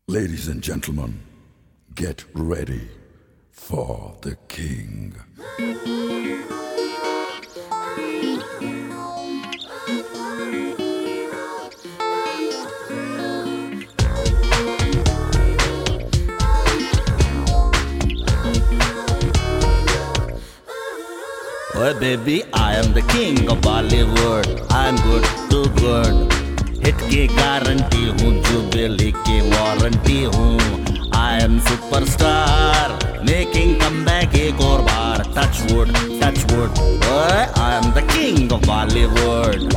Ladies and gentlemen, get ready for the king. Oh baby, I am the king of Bollywood. I'm good to good. Hit की guarantee हूँ, jubilee की warranty हूँ. I am superstar, making comeback एक और बार. Touch wood, touch wood. Oh, I am the king of Bollywood.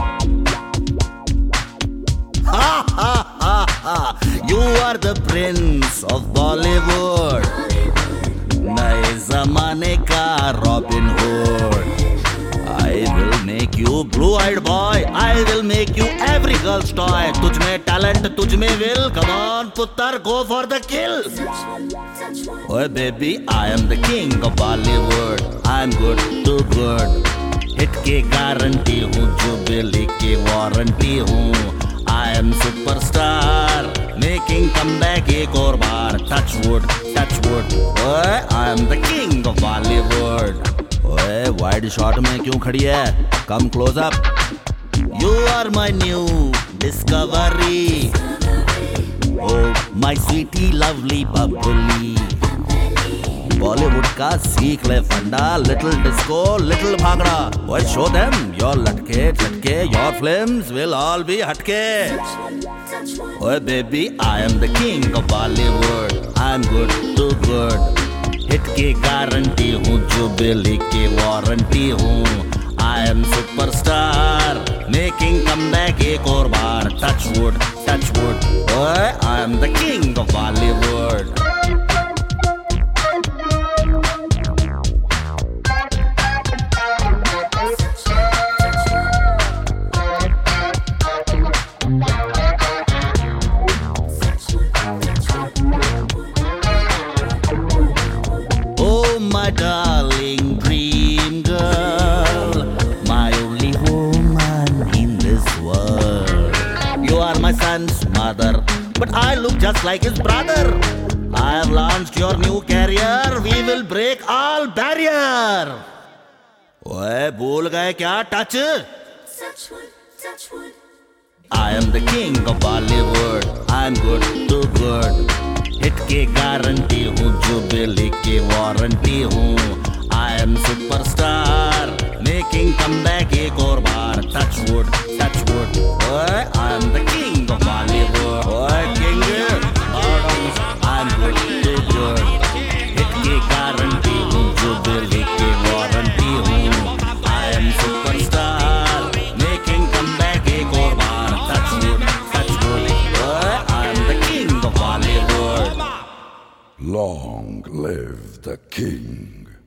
Ha ha ha ha! You are the prince of Bollywood. नए जमाने का Robin Hood. I will make you blue-eyed boy. I will make you every girl's toy. तुझ में talent, तुझ में will. Come on, पुत्र, go for the kill. Oh baby, I am the king of Bollywood. I'm good to good. Hit की guarantee हूँ, jubilee की warranty हूँ. I am superstar, making comeback एक और बार. Touch wood, touch wood. Oh, I am the king of Bollywood. ओए wide shot में क्यों खड़ी है? Come close up. You are my new discovery. Oh my sweetie lovely bubbly. Bollywood का सीख ले फंडा. Little disco, little bhangra. ओए show them your लटके झटके. Your films will all be हटके. ओए baby, I am the king of Bollywood. I'm good to good. Hit की गारंटी हूँ, जुबली की वारंटी हूँ. I am superstar, making comeback एक और बार. Touch wood, touch wood. Oh, I am the king of Bollywood. My darling dream girl, my only woman in this world. You are my son's mother, but I look just like his brother. I have launched your new career, we will break all barrier. ओए भूल गए क्या touch? I am the king of Bollywood. I'm good to good. Hit की guarantee हूँ, jubilee की warranty हूँ. I am superstar, making comeback एक और बार. Touch wood, touch wood. ओए I am the king of Bollywood. ओए king, I'm good to good. Hit की गारंटी हूँ, जुबली की वारंटी हूँ. I am superstar, making comeback एक और बार. Touch wood, touch wood. ओए I am the king of Bollywood. Long live the king.